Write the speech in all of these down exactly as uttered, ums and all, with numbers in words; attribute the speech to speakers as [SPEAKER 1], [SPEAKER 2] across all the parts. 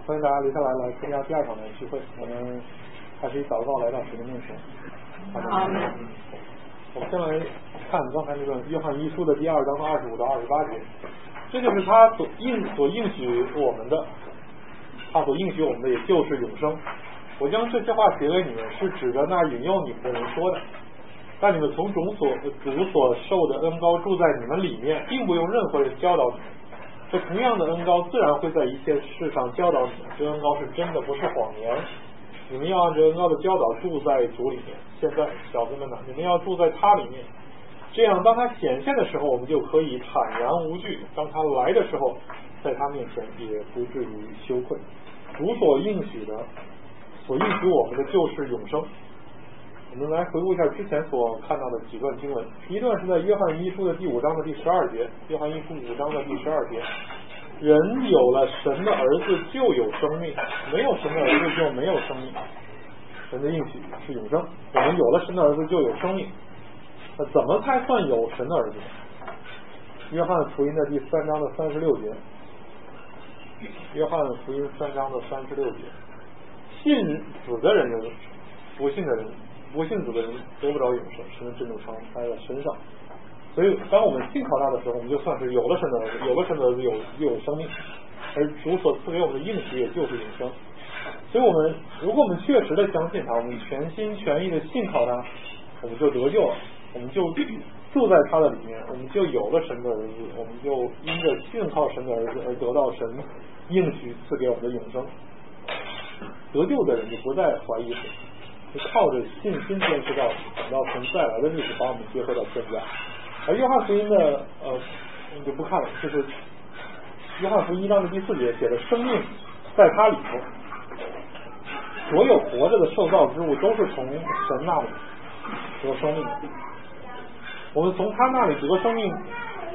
[SPEAKER 1] 欢迎大家留下来来参加第二场的聚会。我们开始以祷告来到神的面前。
[SPEAKER 2] 好的。
[SPEAKER 1] 我们先来看刚才那个约翰一书的第二章二十五到二十八节，这就是他所应所应许我们的，他所应许我们的也就是永生。我将这些话写给你们，是指着那引诱你们的人说的。但你们从主所主所受的恩膏住在你们里面，并不用任何人教导你们。这同样的恩膏自然会在一切事上教导你们，这恩膏是真的，不是谎言。你们要按着恩膏的教导住在主里面。现在小子们呢，你们要住在他里面，这样当他显现的时候，我们就可以坦然无惧；当他来的时候，在他面前也不至于羞愧。主所应许的，所应许我们的就是永生。我们来回顾一下之前所看到的几段经文。一段是在约翰一书的第五章的第十二节，约翰一书五章的第十二节，人有了神的儿子就有生命，没有神的儿子就没有生命。神的应许是永生，我们有了神的儿子就有生命。那怎么才算有神的儿子？约翰福音的第三章的三十六节，约翰福音三章的三十六节，信子的人有永生，不信的人不信子的人得不着永生，神的震怒常在他身上。所以当我们信靠他的时候，我们就算是有了神的儿子，有了神的儿子有又有生命，而主所赐给我们的应许也就是永生。所以我们如果我们确实的相信他，我们全心全意的信靠他，我们就得救了，我们就住在他的里面，我们就有了神的儿子，我们就因着信靠神的儿子而得到神应许赐给我们的永生。得救的人就不再怀疑神，就靠着信心坚持到等到神再来的日子把我们接回到天家。而约翰福音的呃我们就不看了，就是约翰福音一章的第四节写的生命在他里头，所有活着的受造之物都是从神那里得生命的。我们从他那里得生命，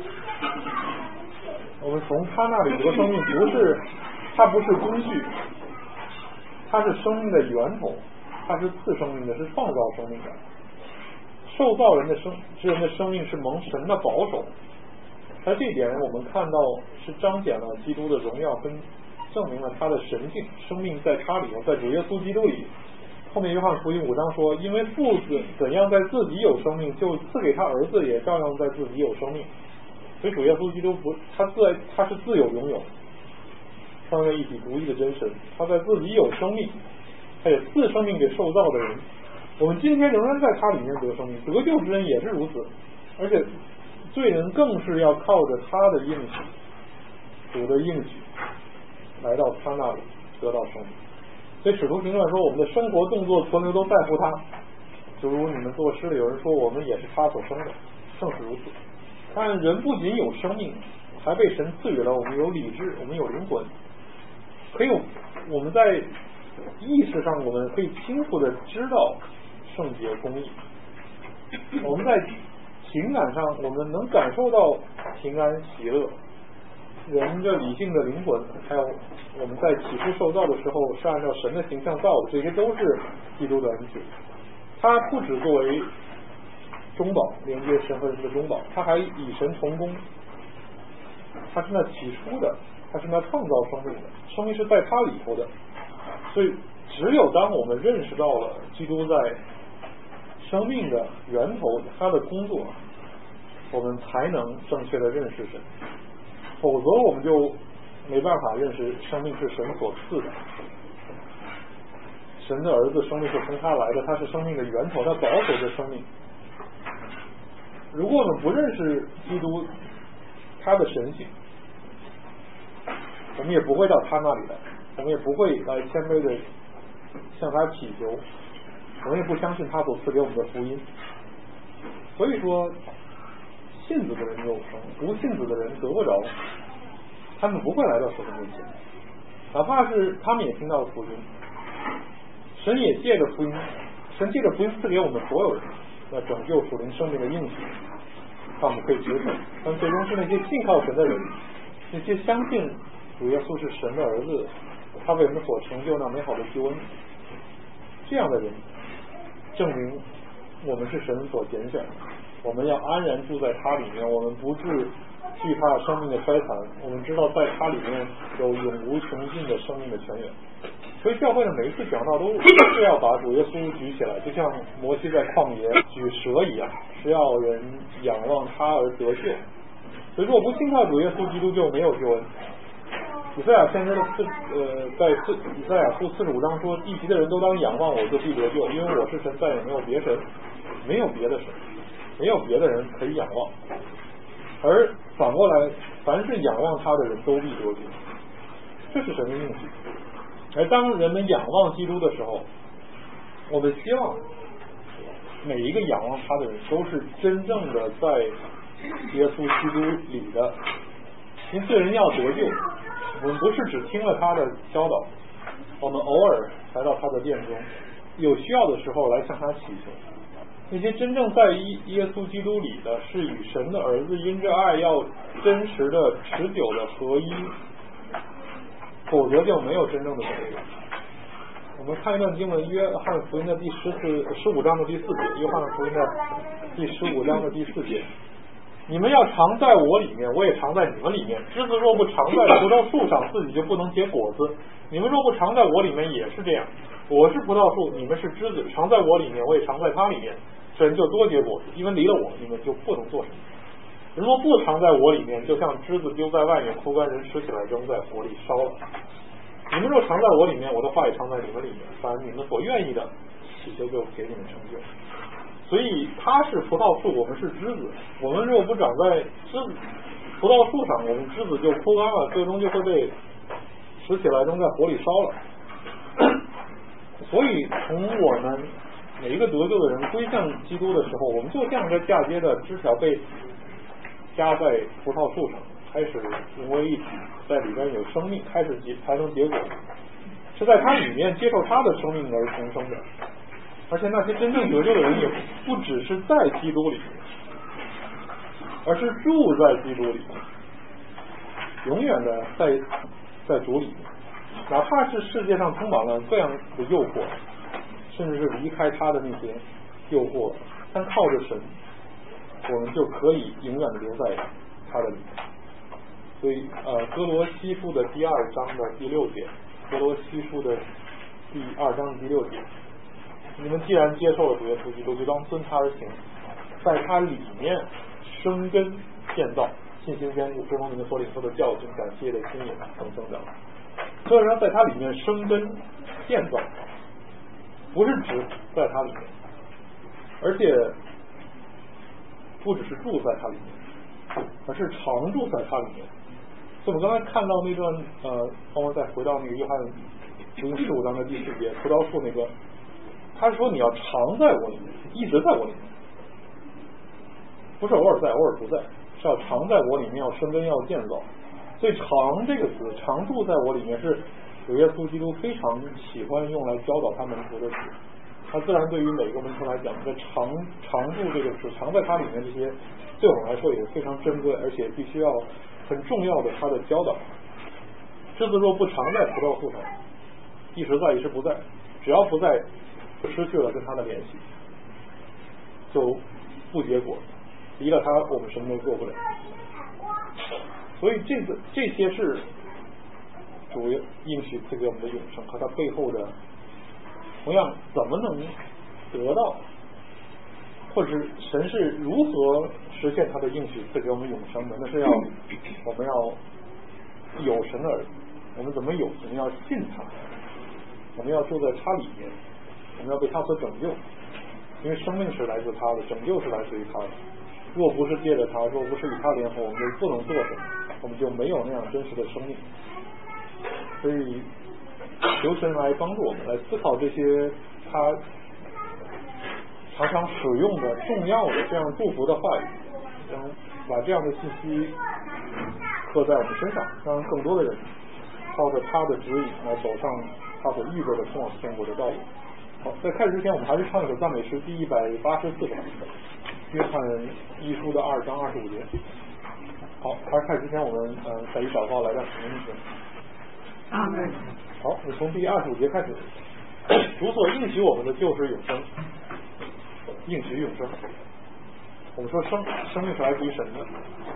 [SPEAKER 1] 我们从他那里得生命，不是它不是工具，它是生命的源头，它是赐生命的，是创造生命的。受造人的生之人的生命是蒙神的保守，而这一点我们看到是彰显了基督的荣耀，跟证明了他的神性，生命在他里头，在主耶稣基督里。后面约翰福音五章说，因为父子怎样在自己有生命，就赐给他儿子也照样在自己有生命。所以主耶稣基督不，他自他是自有永有，三位一体独一的真神，他在自己有生命，他也赐生命给受造的人。我们今天仍然在他里面得生命，得救之人也是如此，而且罪人更是要靠着他的应许，主的应许来到他那里得到生命。所以使徒行传说，我们的生活动作存留都在乎他，就如你们作诗的有人说，我们也是他所生的，正是如此。但人不仅有生命，还被神赐予了我们有理智，我们有灵魂，可以我们在意识上我们可以清楚的知道圣洁公义，我们在情感上我们能感受到平安喜乐。人的理性的灵魂，还有我们在起初受造的时候是按照神的形象造的，这些都是基督的恩赐。他不只作为中保，连接神和人的中保，他还与神同工，他是那起初的，他是那创造生命的，生命是在他里头的。所以只有当我们认识到了基督在生命的源头他的工作，我们才能正确的认识神，否则我们就没办法认识生命是神所赐的，神的儿子生命是从他来的，他是生命的源头，他保守着生命。如果我们不认识基督他的神性，我们也不会到他那里来，我们也不会来谦卑的向他祈求，我们也不相信他所赐给我们的福音。所以说信子的人有生，不信子的人得不着，他们不会来到神的面前，哪怕是他们也听到福音，神也借着福音，神借着福音赐给我们所有人那拯救属灵生命的应许，让我们可以接受。但最终是那些信靠神的人，那些相信主耶稣是神的儿子，他为我们所成就那美好的救恩，这样的人证明我们是神所拣选的，我们要安然住在他里面，我们不至惧怕生命的衰残，我们知道在它里面有永无穷尽的生命的泉源。所以教会的每一次讲道都是要把主耶稣举起来，就像摩西在旷野举蛇一样，是要人仰望他而得救。所以如果不信靠主耶稣基督，就没有救恩。以赛亚先知的四呃，在四以赛亚书四十五章说，地级的人都当仰望我，就必得救，因为我是神，再也没有别神，没有别的神，没有别的人可以仰望。而反过来，凡是仰望他的人都必得救，这是神的应许。而当人们仰望基督的时候，我们希望每一个仰望他的人都是真正的在耶稣基督里的。因为罪人要得救，我们不是只听了他的教导，我们偶尔来到他的殿中，有需要的时候来向他祈求。那些真正在耶稣基督里的，是与神的儿子因着爱要真实的持久的合一，否则就没有真正的得救。我们看一段经文，约翰福音的第十四十五章的第四节，约翰福音的第十五章的第四节，你们要常在我里面，我也常在你们里面。枝子若不常在葡萄树上，自己就不能结果子。你们若不常在我里面，也是这样。我是葡萄树，你们是枝子，常在我里面，我也常在他里面，神就多结果子。因为离了我，你们就不能做什么。人若不常在我里面，就像枝子丢在外面枯干，人拾起来扔在火里烧了。你们若常在我里面，我的话也常在你们里面，凡你们所愿意的，祈求就给你们成就。所以他是葡萄树，我们是枝子。我们若不长在枝子葡萄树上，我们枝子就枯干了，最终就会被拾起来扔在火里烧了。所以从我们每一个得救的人归向基督的时候，我们就像这嫁接的枝条被加在葡萄树上，开始融为一体，在里面有生命，开始结才能结果，是在它里面接受它的生命而重生的。而且那些真正得救的人也不只是在基督里，而是住在基督里，永远的在在主里，哪怕是世界上充满了各样的诱惑，甚至是离开他的那些诱惑，但靠着神，我们就可以永远的留在他的里面。所以呃，哥罗西书的第二章的第六节，哥罗西书的第二章的第六节，你们既然接受了主耶稣基督，就当遵他而行，在他里面生根建造，信心坚固，正如你们所领受的教训，感谢的心也能增长。所以说在他里面生根建造，不是指在他里面，而且不只是住在他里面，而是常住在他里面。所以我们刚才看到那段呃，帮我再回到那个约翰福音十五章的第四节，葡萄树那个，他说你要常在我里面，一直在我里面，不是偶尔在偶尔不在，是要常在我里面，要生根要建造。所以常这个词，常住在我里面，是主耶稣基督非常喜欢用来教导他门徒的词。他自然对于每个门徒来讲，这常常住这个词，常在他里面，这些对我们来说也是非常珍贵，而且必须要很重要的他的教导。枝子若不常在葡萄树上，一时在一时不在，只要不在，就失去了跟他的联系，就不结果，离了他我们什么都做不了。所以这个这些是主应许赐给我们的永生和它背后的，同样怎么能得到，或者是神是如何实现他的应许赐给我们永生的，那是要我们要有神的儿子。我们怎么有？我们要信他，我们要住在他里面，我们要被他所拯救，因为生命是来自他的，拯救是来自于他的。若不是借着他，若不是与他联合，我们就不能做什么，我们就没有那样真实的生命。所以求神来帮助我们来思考这些他常常使用的重要的这样祝福的话语，然后把这样的信息刻在我们身上，让更多的人靠着他的指引来走上他所预备的通往天国的道路。好，在开始之前，我们还是唱一首赞美诗第一百八十四首，约翰一书的二章二十五节。好，还是开始之前，我们呃再以祷告来让神应许。
[SPEAKER 2] 阿门。
[SPEAKER 1] 好，我们从第二十五节开始。主所应许我们的就是永生，应许永生。我们说生生命是来自于神的，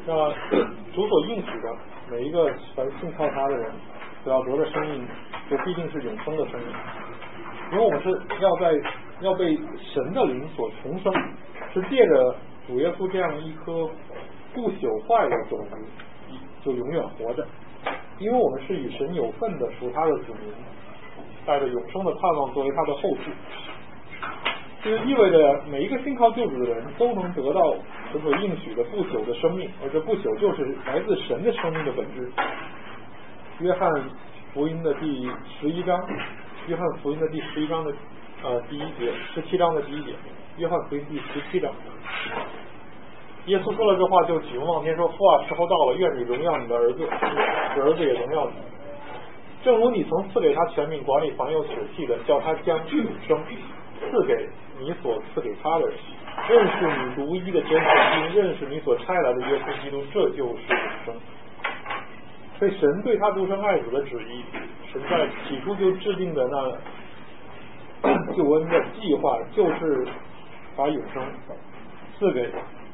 [SPEAKER 1] 那主所应许的每一个凡信靠他的人，所要得的生命，就必定是永生的生命。因为我们是要在要被神的灵所重生，是借着主耶稣这样一颗不朽坏的种子，就永远活着。因为我们是与神有份的属他的子民，带着永生的盼望作为他的后嗣。这就意味着每一个信靠救主的人都能得到神所应许的不朽的生命，而这不朽就是来自神的生命的本质。约翰福音的第十一章，约翰福音的第十一章的呃第一节，十七章的第一节，约翰福音第十七章，耶稣说了这话，就举目望天说：“父啊，时候到了，愿你荣耀你的儿子，使儿子也荣耀你。正如你曾赐给他权柄管理凡有血气的，叫他将永生赐给你所赐给他的人，认识你独一的真神，并认识你所差来的耶稣基督，这就是永生。”所以神对他独生爱子的旨意，神在起初就制定的那救恩的计划，就是把永生赐给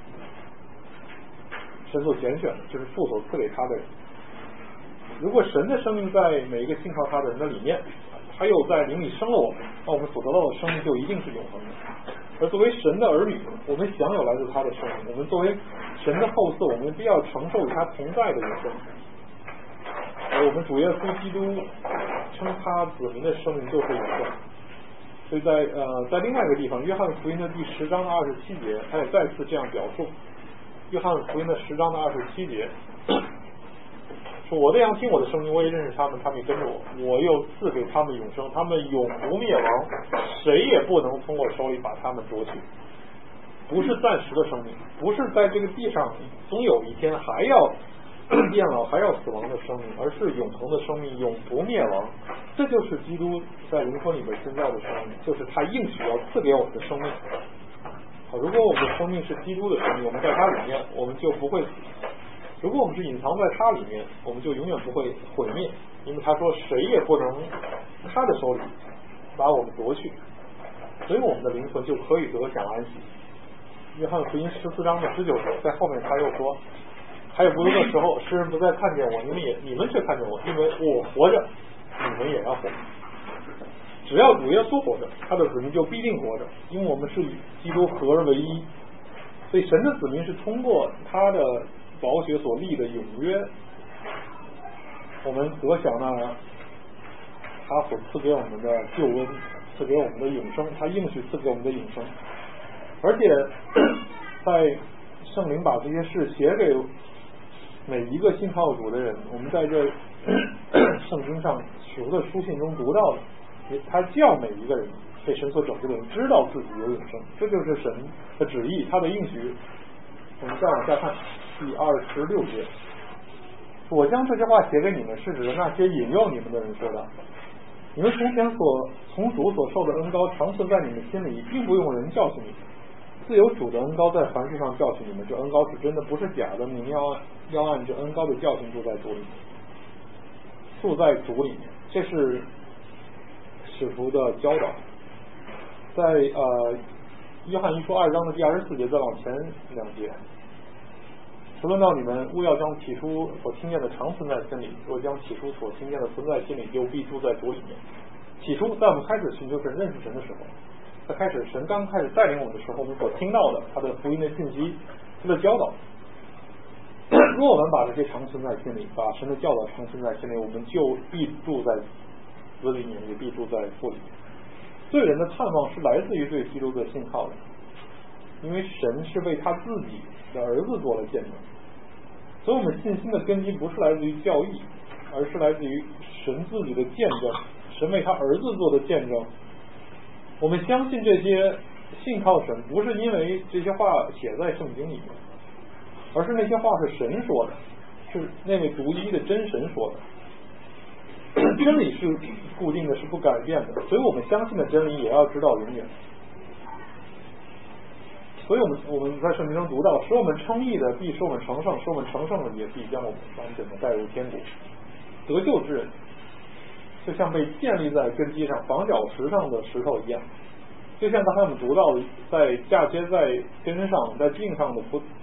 [SPEAKER 1] 神所拣选的，就是父所赐给他的人。如果神的生命在每一个信靠他的人的里面，还有在灵里生了我们，那我们所得到的生命就一定是永恒的。而作为神的儿女，我们享有来自他的生命，我们作为神的后嗣，我们必要承受与他同在的永生。而我们主耶稣基督称他子民的生命就是永生。所以在呃在另外一个地方，约翰福音的第十章的二十七节，他也再次这样表述。约翰福音的十章的二十七节说：“我的羊听我的声音，我也认识他们，他们也跟着我，我又赐给他们永生，他们永不灭亡，谁也不能从我手里把他们夺去。”不是暂时的生命，不是在这个地上总有一天还要变老还要死亡的生命，而是永恒的生命，永不灭亡。这就是基督在灵魂里面建造的生命，就是他应许要赐给我们的生命。好，如果我们的生命是基督的生命，我们在他里面，我们就不会死。如果我们是隐藏在他里面，我们就永远不会毁灭，因为他说谁也不能他的手里把我们夺去，所以我们的灵魂就可以得享安息。约翰福音十四章的十九节，在后面他又说：“还有不多的时候，世人不再看见我，你们也你们却看见我，因为我活着，你们也要活。”只要主耶稣活着，他的子民就必定活着，因为我们是与基督合而为一。所以神的子民是通过他的宝血所立的永约，我们得享那他所赐给我们的救恩，赐给我们的永生，他应许赐给我们的永生。而且在圣灵把这些事写给每一个信靠主的人，我们在这圣经上许多的书信中读到的，他叫每一个人被神所拯救的人知道自己有永生，这就是神的旨意，他的应许。我们再往下看第二十六节，我将这些话写给你们，是指那些引诱你们的人说的。你们从前所从主所受的恩膏常存在你们心里，并不用人教训你们，自有主的恩膏在凡事上教训你们，这恩膏是真的，不是假的。你们要要按这恩膏的教训住在主里面，住在主里面，这是使徒的教导。在呃约翰一书二章的第二十四节，再往前两节，除论到你们务要将起初所听见的常存在心里，若将起初所听见的存在心里，就必住在主里面。起初在我们开始寻求神认识神的时候，在开始神刚开始带领我们的时候，我们所听到的他的福音的信息，他的教导，如果我们把这些常存在心里，把神的教导常存在心里，我们就必住在子里面，也必住在父里面。罪人的盼望是来自于对基督的信靠的，因为神是为他自己的儿子做了见证，所以我们信心的根基不是来自于教义，而是来自于神自己的见证，神为他儿子做的见证。我们相信这些信靠神，不是因为这些话写在圣经里面，而是那些话是神说的，是那位独一的真神说的。真理是固定的，是不改变的，所以我们相信的真理也要知道永远。所以我们我们在圣经中读到，使我们称义的必使我们成圣，使我们成圣的也必将我们完整的带入天国。得救之人就像被建立在根基上房角石上的石头一样，就像刚才我们读到的，在嫁接在根上在茎上的葡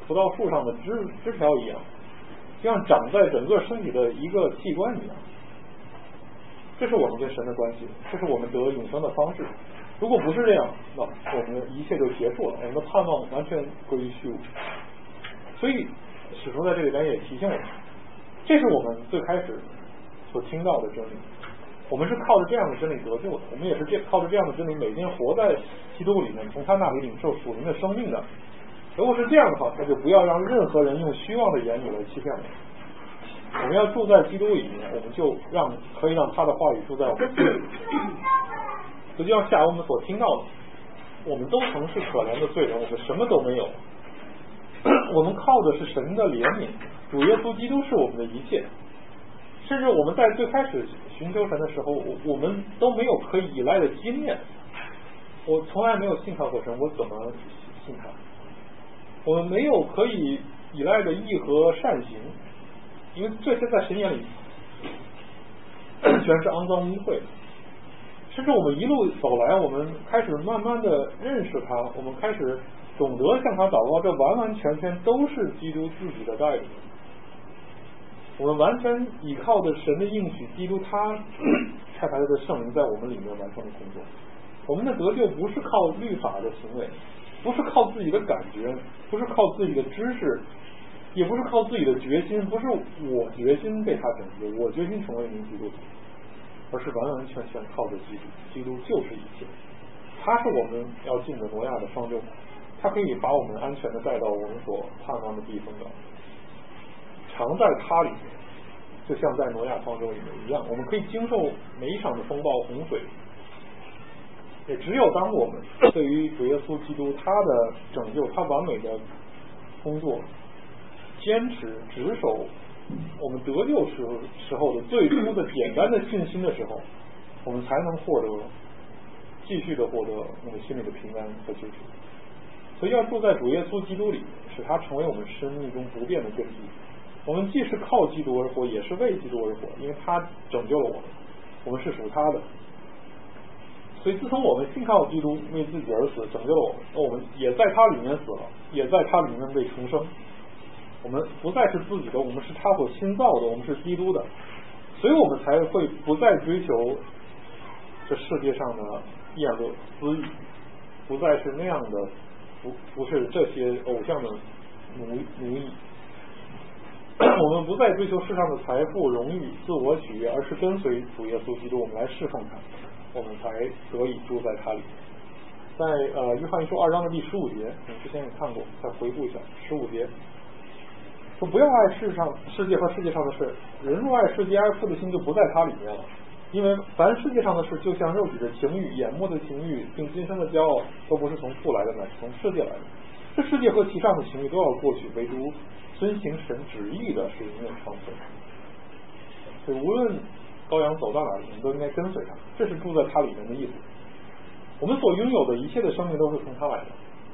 [SPEAKER 1] 葡萄树上的枝枝条一样，就像长在整个身体的一个器官一样。这是我们跟神的关系，这是我们得永生的方式。如果不是这样，那我们一切就结束了，我们的盼望完全归于虚无。所以使徒在这里边也提醒我们，这是我们最开始所听到的真理，我们是靠着这样的真理得救的，我们也是这靠着这样的真理每天活在基督里面，从他那里领受属灵的生命的。如果是这样的话，那就不要让任何人用虚妄的言语来欺骗我们。我们要住在基督里面，我们就让可以让他的话语住在我们心里。就像下我们所听到的，我们都曾是可怜的罪人，我们什么都没有，我们靠的是神的怜悯，主耶稣基督是我们的一切。甚至我们在最开始寻求神的时候，我们都没有可以依赖的经验。我从来没有信靠过神，我怎么信他？我们没有可以依赖的义和善行，因为这些在神眼里全是肮脏污秽。甚至我们一路走来，我们开始慢慢的认识他，我们开始懂得向他祷告，这完完全全都是基督自己的带领。我们完全依靠的神的应许，基督他差派他的圣灵在我们里面完成的工作。我们的得救不是靠律法的行为，不是靠自己的感觉，不是靠自己的知识，也不是靠自己的决心，不是我决心被他拯救，我决心成为一名基督徒，而是完完全全靠着基督。基督就是一切，他是我们要进的挪亚的方舟，他可以把我们安全的带到我们所盼望的避风港，常在他里面，就像在挪亚方舟里面一样，我们可以经受每一场的风暴洪水。也只有当我们对于主耶稣基督他的拯救，他完美的工作坚持执守我们得救时时候的最初的简单的信心的时候，我们才能获得继续的获得我们心里的平安和救赎。所以要住在主耶稣基督里，使他成为我们生命中不变的根基。我们既是靠基督而活，也是为基督而活，因为他拯救了我们，我们是属他的。所以自从我们信靠基督为自己而死，拯救了我们，那我们也在他里面死了，也在他里面被重生。我们不再是自己的，我们是他所新造的，我们是基督的。所以我们才会不再追求这世界上的厌乐私欲，不再是那样的，不不是这些偶像的奴奴役。我们不再追求世上的财富、荣誉、自我取悦，而是跟随主耶稣基督，我们来侍奉他，我们才得以住在他里。在呃约翰一书二章的第十五节，我们之前也看过，再回顾一下十五节，说不要爱世上世界和世界上的事，人若爱世界，爱父的心就不在他里面了。因为凡世界上的事，就像肉体的情欲、眼目的情欲，并今生的骄傲，都不是从父来的，乃是从世界来的。这世界和其上的情欲都要过去，唯独遵行神旨意的是永远长存。所以无论羔羊走到哪里，我们都应该跟随他，这是住在他里面的意思。我们所拥有的一切的生命都是从他来的，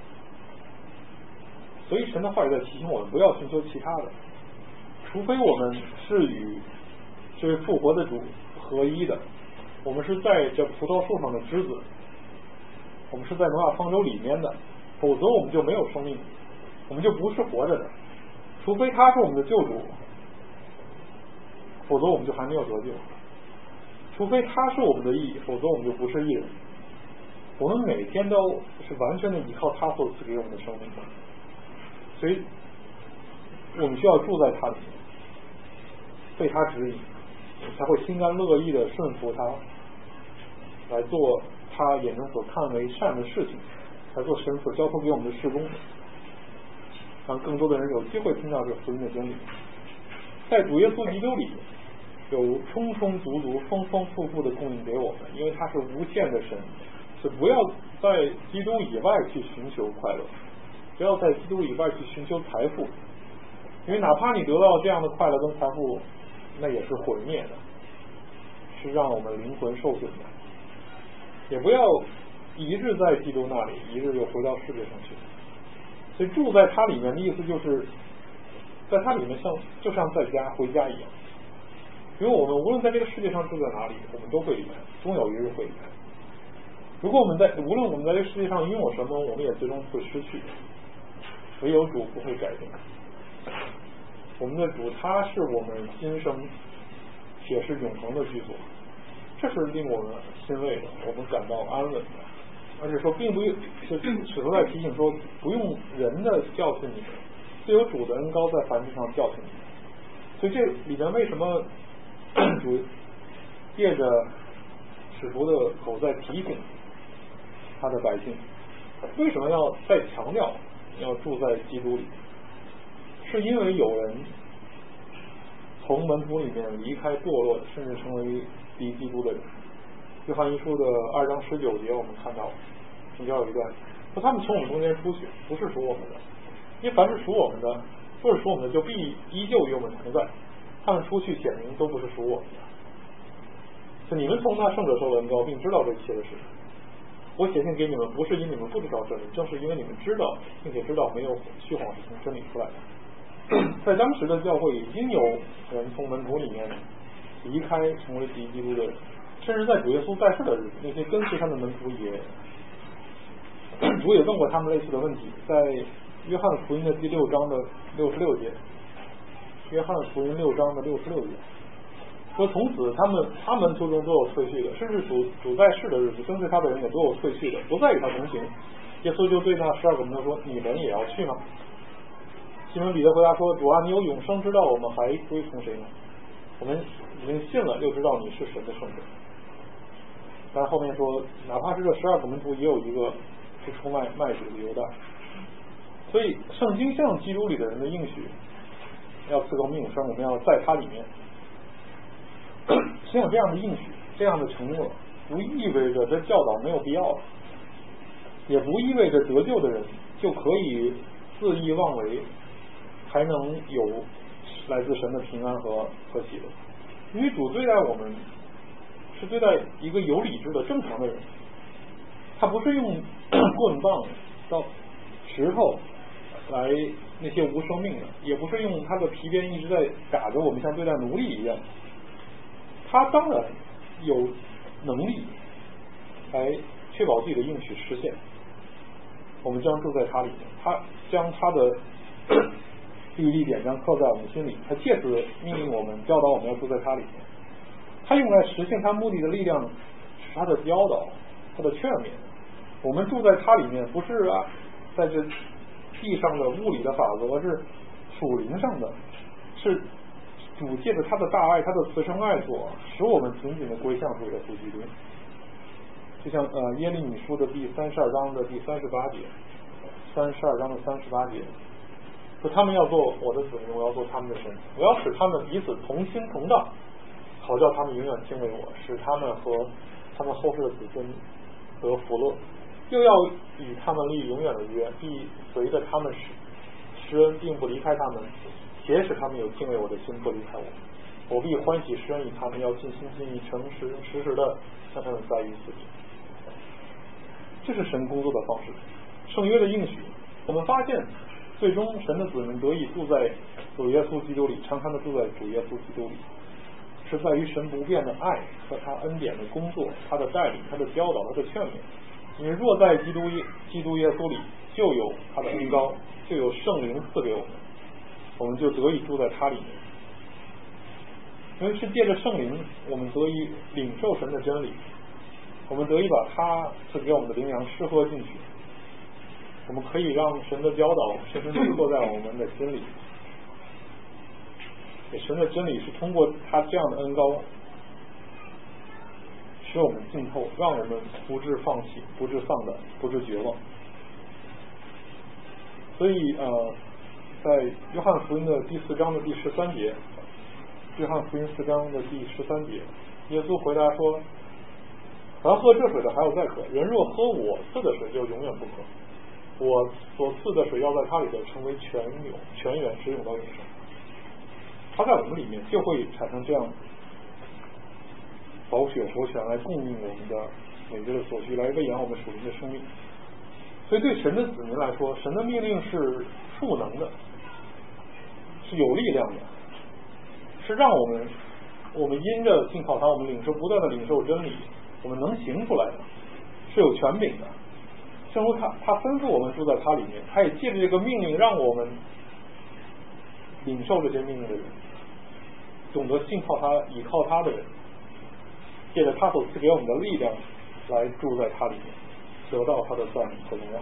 [SPEAKER 1] 所以神的话语在提醒我们不要寻求其他的，除非我们是与这位复活的主合一的，我们是在这葡萄树上的枝子，我们是在挪亚方舟里面的，否则我们就没有生命，我们就不是活着的。除非他是我们的救主，否则我们就还没有得救。除非他是我们的义，否则我们就不是义人。我们每天都是完全的依靠他所赐给我们的生命，所以我们需要住在他里面，被他指引，才会心甘乐意的顺服他，来做他眼中所看为善的事情，来做神所交托给我们的事工，让更多的人有机会听到这福音的真理。在主耶稣基督里有充充足足丰丰富富的供应给我们，因为他是无限的神。是不要在基督以外去寻求快乐，不要在基督以外去寻求财富，因为哪怕你得到这样的快乐跟财富，那也是毁灭的，是让我们灵魂受损的。也不要一日在基督那里，一日又回到世界上去。所以住在他里面的意思就是，在他里面像就像在家回家一样，因为我们无论在这个世界上住在哪里，我们都会离开，终有一日会离开。如果我们在无论我们在这个世界上拥有什么，我们也最终会失去。 唯有主不会改变。我们的主他是我们今生且是永恒的居所，这是令我们欣慰的，我们感到安稳的。而且说并不是使徒在提醒说，不用人的教训你们，自有主的恩膏在凡事上教训你们。所以这里面为什么主借着使徒的口在提醒他的百姓，为什么要再强调要住在基督里？是因为有人从门徒里面离开堕落，甚至成为敌基督的人。约翰一书的二章十九节我们看到中间有一段说，他们从我们中间出去，不是属我们的，因为凡是属我们的，不是属我们的，就必依旧与我们同在。他们出去显明都不是属我们的。就你们从那圣者受了恩膏，并知道这一切的事。我写信给你们，不是因你们不知道真理，正是因为你们知道，并且知道没有虚谎是从真理出来的。在当时的教会已经有人从门徒里面离开，成为敌基督的人，甚至在主耶稣在世的日子，那些跟随他的门徒也主也问过他们类似的问题。在约翰福音的第六章的六十六节，约翰福音六章的六十六节说，从此他们他们途中都有退去的，甚至主主在世的日子，跟随他的人也都有退去的，不再与他同行。耶稣就对那十二个门徒说，你们也要去吗？西门彼得回答说，主啊，你有永生之道，我们还归从谁呢？我们已经信了，又知道你是神的圣者。但是后面说，哪怕是这十二个门徒，也有一个是出卖卖主的犹大。所以圣经向基督里的人的应许要赐给我们永生，我们要在他里面。实际上这样的应许，这样的承诺，不意味着这教导没有必要了，也不意味着得救的人就可以肆意妄为，还能有来自神的平安和和喜乐。因为主对待我们是对待一个有理智的正常的人，他不是用棍棒到石头来那些无生命的，也不是用他的皮鞭一直在打着我们，像对待奴隶一样。他当然有能力来确保自己的应许实现，我们将住在他里面，他将他的律例典章刻在我们心里，他借此命令我们，教导我们要住在他里面。他用来实现他目的的力量是他的教导，他的劝勉。我们住在他里面，不是啊在这地上的物理的法则，而是属灵上的，是主借着他的大爱，他的慈生爱所，使我们紧紧的归向主耶稣基督。就像呃耶利米书的第三十二章的第三十八节，三十二章的三十八节说，他们要做我的子民，我要做他们的神，我要使他们彼此同心同道，好叫他们永远敬畏我，使他们和他们后世的子孙得福乐，又要与他们立永远的约，必随着他们施施恩，并不离开他们，且使他们有敬畏我的心，不离开我。我必欢喜施恩于他们，要尽心尽意诚实实时的向他们在于死地。这是神工作的方式，圣约的应许。我们发现最终神的子民得以住在主耶稣基督里，常常的住在主耶稣基督里，是在于神不变的爱和他恩典的工作，他的带领，他的教导，他的劝勉。因为若在基督耶基督耶稣里，就有他的恩膏，就有圣灵赐给我们，我们就得以住在他里面。因为是借着圣灵，我们得以领受神的真理，我们得以把他赐给我们的灵粮吃喝进去，我们可以让神的教导深深地落在我们的心里。神的真理是通过他这样的恩膏使我们浸透，让我们不致放弃，不致丧胆，不致绝望。所以呃，在约翰福音的第四章的第十三节，约翰福音四章的第十三节，耶稣回答说，凡喝这水的还有再渴，人若喝我赐的水就永远不渴，我所赐的水要在他里头成为泉涌泉源，直涌到永生。他在我们里面就会产生这样宝血活泉来供应我们的每日的所需，来喂养我们属灵的生命。所以对神的子民来说，神的命令是赋能的，是有力量的，是让我们我们因着信靠他，我们领受不断的领受真理，我们能行出来的，是有权柄的， 正如他他吩咐我们住在他里面，他也借着这个命令让我们领受这些命令的人，懂得信靠他倚靠他的人，借着他所赐给我们的力量来住在他里面，得到他的赞美和荣耀。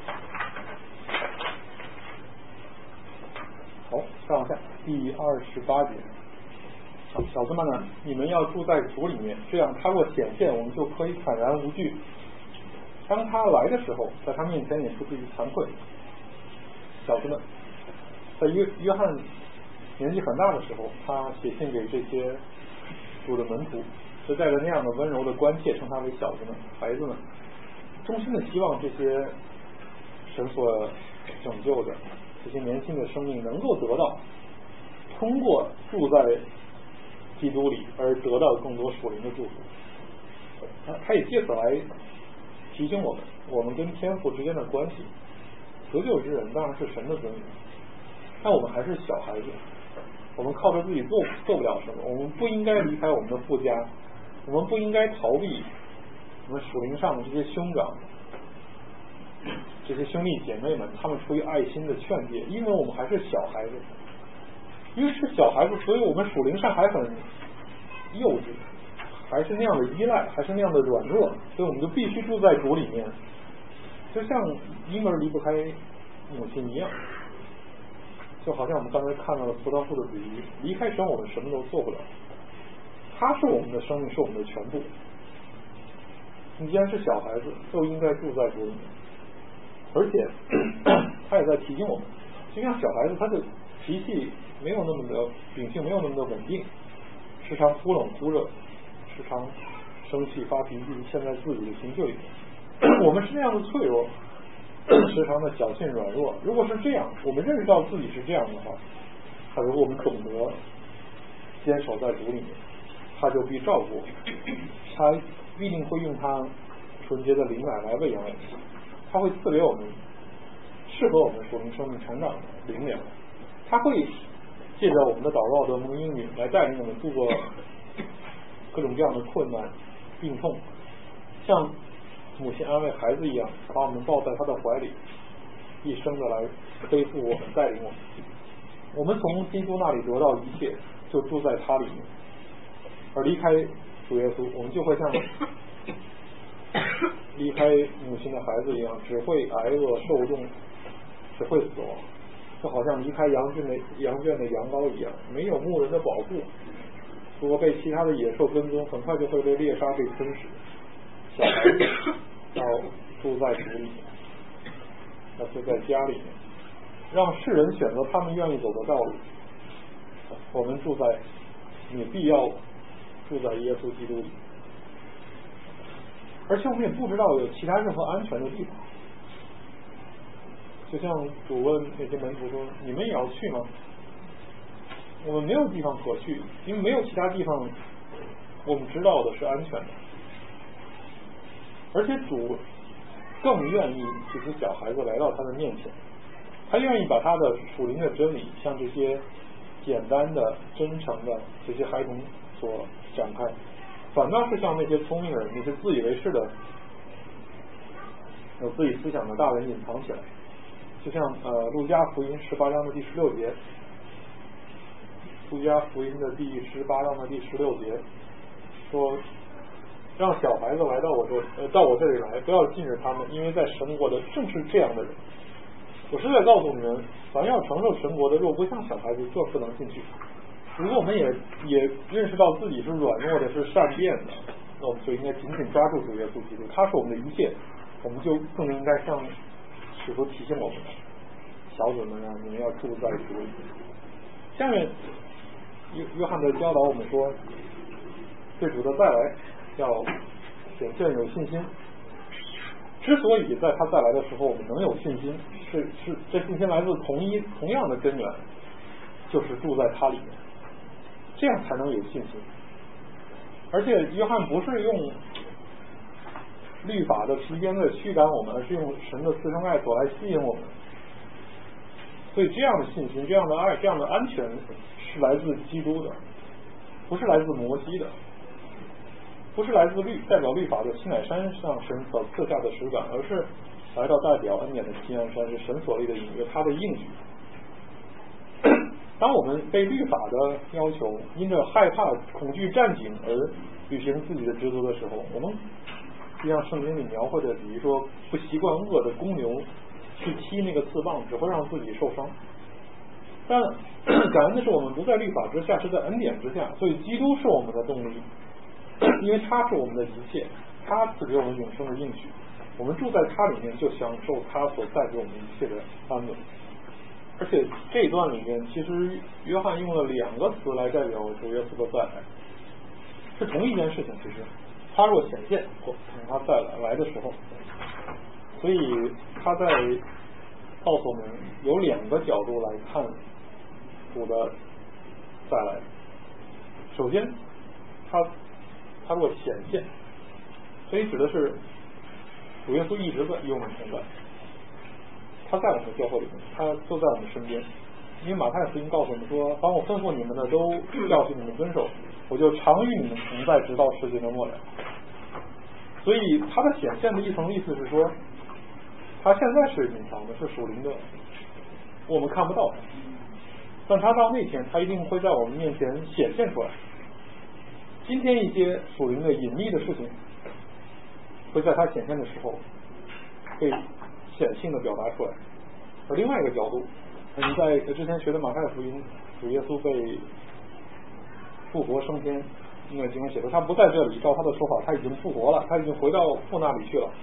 [SPEAKER 1] 好，再往下第二十八节，小子们呢，你们要住在主里面，这样他若显现，我们就可以坦然无惧。当他来的时候，在他面前也不至于惭愧。小子们，在约约翰年纪很大的时候，他写信给这些主的门徒，是带着那样的温柔的关切，称他为小子们、孩子们，衷心的希望这些神所拯救的这些年轻的生命能够得到通过住在基督里而得到更多属灵的祝福。他他也借此来提醒我们，我们跟天父之间的关系，得救之人当然是神的子女，但我们还是小孩子，我们靠着自己做做不了什么，我们不应该离开我们的父家，我们不应该逃避我们属灵上的这些兄长、这些兄弟姐妹们，他们出于爱心的劝诫，因为我们还是小孩子，因为是小孩子，所以我们属灵上还很幼稚，还是那样的依赖，还是那样的软弱，所以我们就必须住在主里面，就像婴儿离不开母亲一样，就好像我们刚才看到的葡萄树的比喻，离开神我们什么都做不了，他是我们的生命，是我们的全部。你既然是小孩子，就应该住在主里面，而且他也在提醒我们，就像小孩子他的脾气没有那么的秉性，没有那么的稳定，时常忽冷忽热，时常生气发脾气，陷在自己的情绪里面。我们是那样的脆弱，时常的小心软弱。如果是这样，我们认识到自己是这样的话，他如果我们懂得坚守在主里面，他就必照顾，他必定会用他纯洁的灵奶来喂养我们，他会赐给我们适合我们属灵生命成长的灵粮，他会借着我们的祷告得蒙应允来带领我们度过各种各样的困难病痛，像母亲安慰孩子一样，把我们抱在他的怀里，一生的来背负我们，带领我们。我们从基督那里得到一切，就住在他里面，而离开主耶稣，我们就会像离开母亲的孩子一样，只会挨饿受冻，只会死亡，就好像离开羊圈的羊圈的羊羔一样，没有牧人的保护，如果被其他的野兽跟踪，很快就会被猎杀被吞噬。小孩子要住在主里面，要住在家里面，让世人选择他们愿意走的道路。我们住在，你必要住在耶稣基督里，而且我们也不知道有其他任何安全的地方。就像主问那些门徒说：“你们也要去吗？”我们没有地方可去，因为没有其他地方我们知道的是安全的。而且主更愿意这些小孩子来到他的面前，他愿意把他的属灵的真理向这些简单的真诚的这些孩童所展开，反倒是向那些聪明人，那些自以为是的有自己思想的大人隐藏起来。就像呃路加福音十八章的第十六节，路加福音的第十八章的第十六节说，让小孩子来到我这呃到我这里来，不要禁止他们，因为在神国的正是这样的人。我是在告诉你们，凡要承受神国的，若不像小孩子，就不能进去。如果我们也也认识到自己是软弱的，是善变的，那我们就应该紧紧抓住主耶稣基督，他是我们的一切，我们就更应该向使徒提醒我们，小子们啊，你们要住在主里。下面约约翰的教导我们说，对主的再来要显现有信心。之所以在他再来的时候我们能有信心，是是这信心来自同一同样的根源，就是住在他里面，这样才能有信心。而且约翰不是用律法的时间的驱赶我们，而是用神的慈生爱所来吸引我们。所以这样的信心，这样的爱，这样的安全是来自基督的，不是来自摩西的，不是来自律代表律法的西乃山上神所赐下的实感，而是来到代表恩典的锡安山，是神所立的隐约，他的应许。当我们被律法的要求，因着害怕、恐惧、战兢而履行自己的职责的时候，我们就像圣经里描绘的，比如说不习惯恶的公牛去踢那个刺棒，只会让自己受伤。但感恩的是，我们不在律法之下，是在恩典之下，所以基督是我们的动力，因为他是我们的一切，他赐给我们永生的应许，我们住在他里面，就享受他所带给我们一切的安稳。而且这一段里面，其实约翰用了两个词来代表主耶稣的再来，是同一件事情。其实他若显现，或等他再来来的时候，所以他在告诉我们有两个角度来看主的再来。首先，他他若显现，所以指的是主耶稣一直在与我们同在。他在我们的教会里面，他就在我们身边。因为马太福音告诉我们说，当我吩咐你们的都教训你们遵守，我就常与你们同在，直到世界的末了。所以他的显现的一层意思是说，他现在是隐藏的，是属灵的，我们看不到他，但他到那天，他一定会在我们面前显现出来。今天一些属灵的隐秘的事情，会在他显现的时候被显性的表达出来。而另外一个角度，我们在之前学的马太福音，主耶稣被复活升天，因为经文写的他不在这里，照他的说法，他已经复活了，他已经回到父那里去了。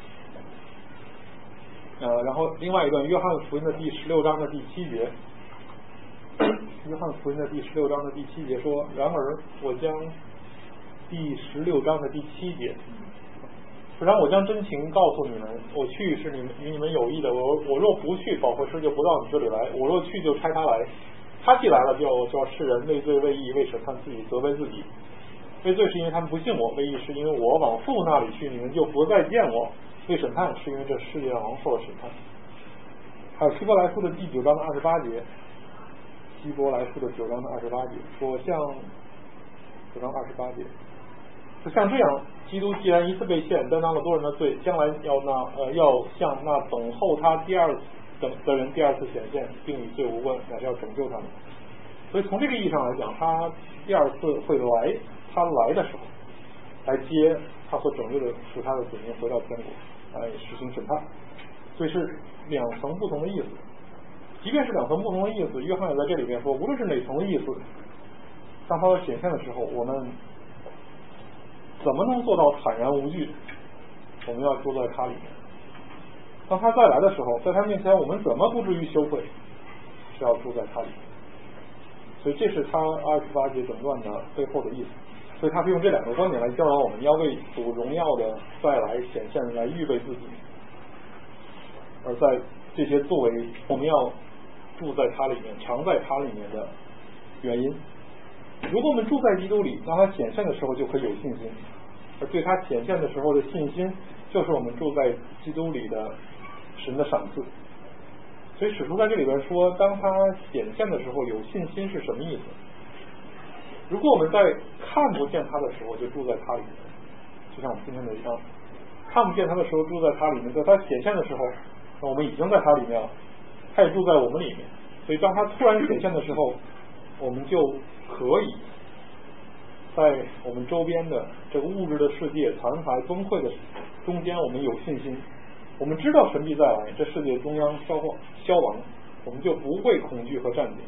[SPEAKER 1] 呃，然后另外一段约翰福音的第十六章的第七节，约翰福音的第十六章的第七节说，然而我将第十六章的第七节，不然我将真情告诉你们，我去是你们与你们有益的，我我若不去，保惠师就不到你这里来；我若去，就差他来。他既来了，就要就要世人为罪为义为审判自己，责备自己。为罪是因为他们不信我，为义是因为我往父那里去，你们就不再见我。为审判是因为这世界上受了审判。还有希伯来书的第九章的二十八节，希伯来书的九章的二十八节说，像九章二十八节。就像这样，基督既然一次被献，担当了多人的罪，将来要那呃要向那等候他第二等的人第二次显现，并与罪无关，乃是要拯救他们。所以从这个意义上来讲，他第二次会来，他来的时候来接他所拯救的使他的子民回到天国，来实行审判。所以是两层不同的意思。即便是两层不同的意思，约翰也在这里面说，无论是哪层的意思，当他的显现的时候，我们怎么能做到坦然无惧？我们要住在他里面。当他再来的时候，在他面前我们怎么不至于羞愧？是要住在他里面。所以这是他二十八节整段的背后的意思。所以他是用这两个观点来教导我们要为主荣耀的再来显现来预备自己。而在这些作为我们要住在他里面、常在他里面的原因。如果我们住在基督里，当他显现的时候就可以有信心，而对他显现的时候的信心，就是我们住在基督里的神的赏赐。所以使徒在这里边说，当他显现的时候有信心是什么意思？如果我们在看不见他的时候就住在他里面，就像我们今天的一样，看不见他的时候住在他里面，在他显现的时候，那我们已经在他里面了，他也住在我们里面。所以当他突然显现的时候，我们就可以在我们周边的这个物质的世界残骸崩溃的中间，我们有信心，我们知道神必再来，这世界中央消亡消亡，我们就不会恐惧和战兢。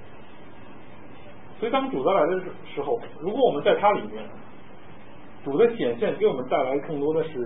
[SPEAKER 1] 所以当主再来的时候，如果我们在他里面，主的显现给我们带来更多的是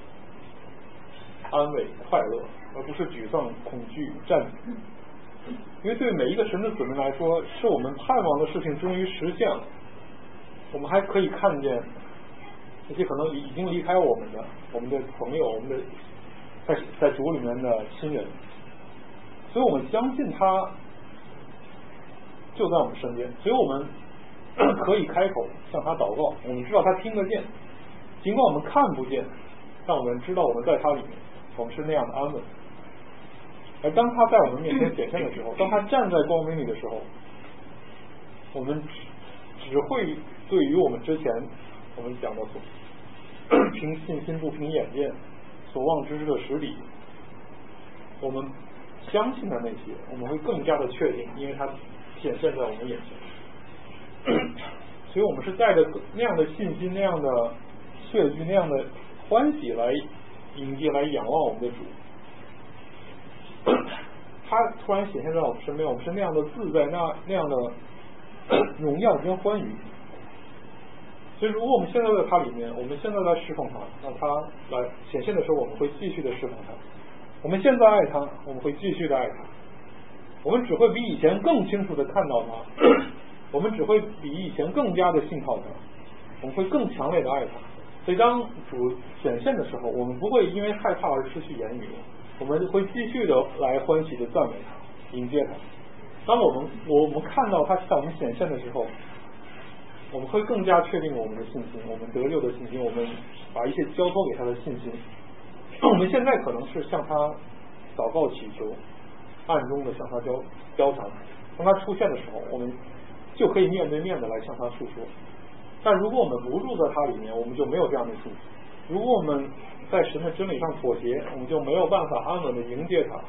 [SPEAKER 1] 安慰快乐，而不是沮丧恐惧战兢。因为对每一个神的子民来说，是我们盼望的事情终于实现了，我们还可以看见那些可能已经离开我们的我们的朋友，我们的在在主里面的亲人，所以我们相信他就在我们身边，所以我们可以开口向他祷告，我们知道他听得见，尽管我们看不见，让我们知道我们在他里面，我们是那样的安稳。而当他在我们面前显现的时候，当他站在光明里的时候，我们只只会对于我们之前我们讲的所凭信心不凭眼见所望之事的实底我们相信的那些，我们会更加的确定，因为它显现在我们眼前。所以我们是带着那样的信心、那样的确据、那样的欢喜来迎接、来仰望我们的主。他突然显现在我们身边，我们是那样的自在，那那样的荣耀跟欢愉。所以如果我们现在在他里面，我们现在在侍奉他，那他来显现的时候，我们会继续的侍奉他。我们现在爱他，我们会继续的爱他。我们只会比以前更清楚的看到他，我们只会比以前更加的信靠他，我们会更强烈的爱他。所以当主显现的时候，我们不会因为害怕而失去言语，我们会继续的来欢喜的赞美他，迎接他。当我们我们看到他向我们显现的时候，我们会更加确定我们的信心，我们得救的信心，我们把一切交托给他的信心。我们现在可能是向他祷告祈求，暗中的向他交交谈，当他出现的时候，我们就可以面对面的来向他诉说。但如果我们不住在他里面，我们就没有这样的信心。如果我们在神的真理上妥协，我们就没有办法安稳的迎接他。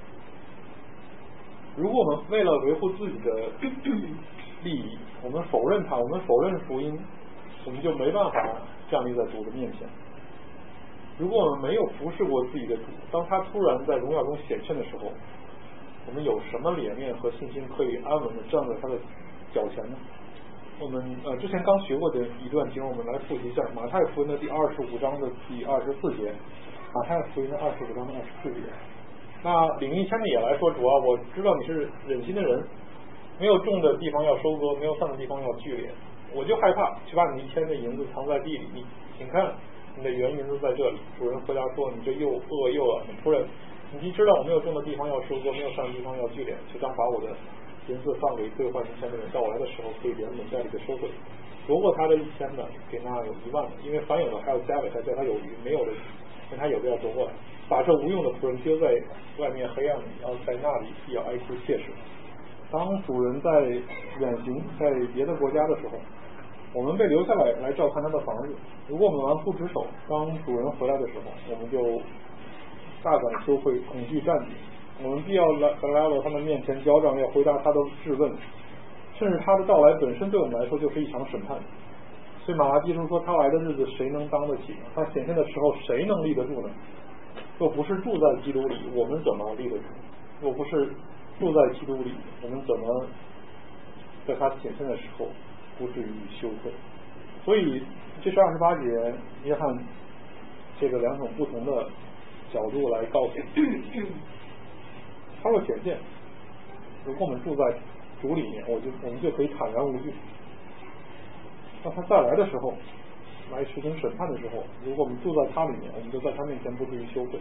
[SPEAKER 1] 如果我们为了维护自己的利益，我们否认他，我们否认福音，我们就没办法站立在主的面前。如果我们没有服侍过自己的主，当他突然在荣耀中显现的时候，我们有什么脸面和信心可以安稳的站在他的脚前呢？我们呃之前刚学过的一段经，我们来复习一下马太福音的第二十五章的第二十四节。马太福音的二十五章的二十四节。那领一千的也来说，主啊，我知道你是忍心的人，没有种的地方要收割，没有散的地方要聚敛，我就害怕去把你一千的银子藏在地里，你请看你的原银子在这里。主人回答说，你这又恶又懒的仆人，你既知道我没有种的地方要收割，没有散的地方要聚敛，就当把我的银子放给兑换一千的人，到我来的时候可以连本带利的收回。如果他的一千的给那有一万的，因为凡有的还要加给他，叫他有余；没有的跟他有的要夺过来。把这无用的仆人丢在外面黑暗里，要在那里必要哀哭切齿。当主人在远行在别的国家的时候，我们被留下来来照看他的房子。如果我们玩忽职守，当主人回来的时候，我们就大感羞愧，恐惧战兢。我们必要来来到他们面前交账，要回答他的质问，甚至他的到来本身对我们来说就是一场审判。所以马拉基书说，他来的日子谁能当得起呢？他显现的时候谁能立得住呢？若不是住在基督里，我们怎么立得住？若不是住在基督里，我们怎么在他显现的时候不至于羞愧？所以这是二十八节约翰这个两种不同的角度来告诉他若显现，如果我们住在主里面，我就我们就可以坦然无惧。当他再来的时候，来实行审判的时候，如果我们住在他里面，我们就在他面前不至于羞愧。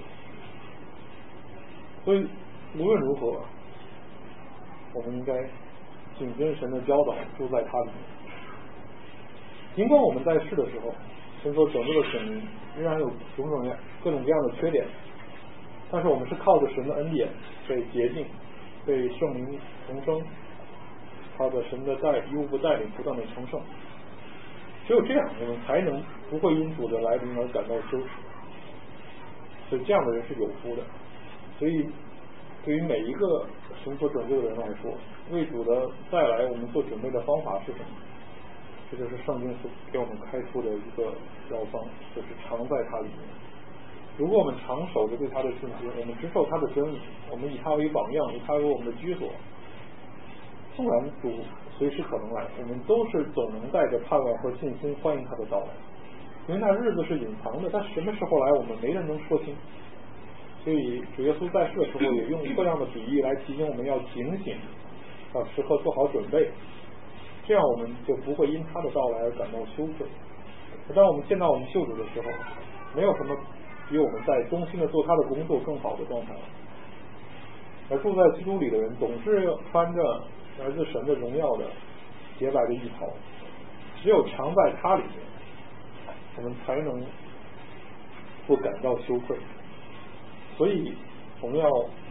[SPEAKER 1] 所以无论如何，我们应该谨遵神的教导，住在他里面。尽管我们在世的时候，神所拯救的选民仍然有种种各种各样的缺点，但是我们是靠着神的恩典被洁净，被圣灵重生，靠着神的带义无不带领不断的成圣。只有这样，我们才能不会因主的来临而感到羞耻。所以这样的人是有福的。所以对于每一个神所拯救的人来说，为主的再来我们做准备的方法是什么？这就是圣经所给我们开出的一个药方，就是常在他里面。如果我们常守着对他的信心，我们接受他的真理，我们以他为榜样，以他为我们的居所，纵然主随时可能来，我们都是总能带着盼望和信心欢迎他的到来。因为那日子是隐藏的，但什么时候来我们没人能说清。所以主耶稣在世的时候也用各样的比喻来提醒我们要警醒，要时刻做好准备，这样我们就不会因他的到来而感到羞愧。当我们见到我们救主的时候，没有什么比我们在忠心的做他的工作更好的状态。而住在基督里的人总是穿着来自神的荣耀的洁白的衣袍，只有常在他里面，我们才能不感到羞愧。所以我们要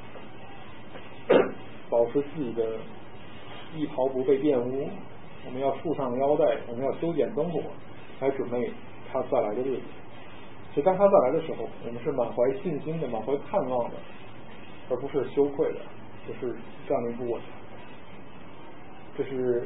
[SPEAKER 1] 保持自己的衣袍不被玷污，我们要束上腰带，我们要修剪灯火，来准备他再来的日子。所以当他再来的时候，我们是满怀信心的，满怀盼望的， 而不是羞愧的，就是站立不稳。这是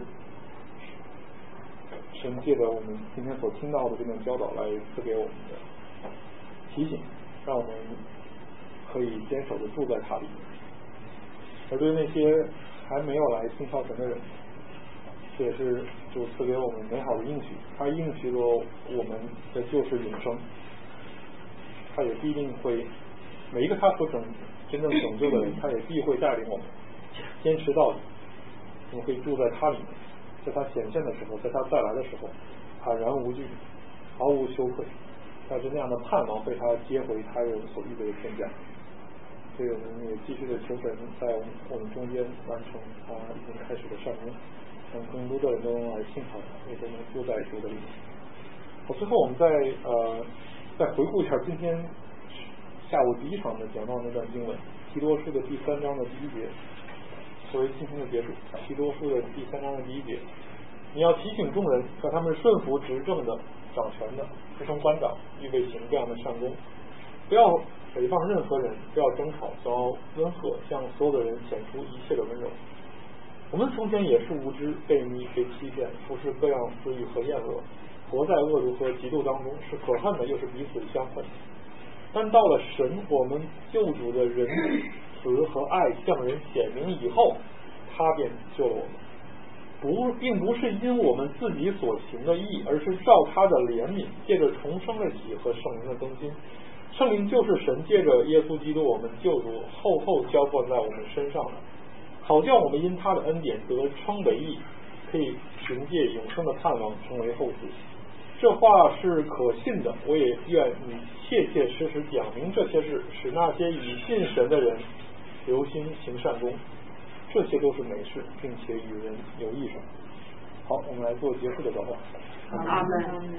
[SPEAKER 1] 神借着我们今天所听到的这段教导来赐给我们的提醒，让我们可以坚守的住在他里面。而对那些还没有来信靠神的人，这也是主赐给我们美好的应许，他应许了我们的就是永生，他也必定会每一个他所拯真正拯救的人，他也必会带领我们坚持到底，我们可以住在他里面，在他显现的时候，在他再来的时候坦然无惧，毫无羞愧，带着那样的盼望被他接回他有所预备的天家。所以我们也继续的求神在我们中间完成他已经开始的善功，让更多的人都能来信靠他，也都能住在主的里面。好，最后我们再呃再回顾一下今天下午第一场的讲到那段经文，提多书的第三章的第一节，作为今天的结束。提多书的第三章的第一节，你要提醒众人，让他们顺服执政的、掌权的、师生官长，预备行这样的善功，不要诽谤任何人，不要争吵，要温和，向所有的人显出一切的温柔。我们从前也是无知，被迷，被欺骗，服侍各样私欲和厌恶，活在恶毒和嫉妒当中，是可恨的，又是彼此相恨。但到了神我们救主的仁慈和爱向人显明以后，他便救了我们。不，并不是因我们自己所行的义，而是照他的怜悯，借着重生的喜和圣灵的更新。圣灵就是神借着耶稣基督我们救主厚厚浇灌在我们身上的，好叫我们因他的恩典得称为义，可以凭借永生的盼望成为后嗣。这话是可信的，我也愿你切切实实讲明这些事，使那些以信神的人留心行善功，这些都是美事，并且与人有益处。好，我们来做结束的祷告。
[SPEAKER 2] 阿门。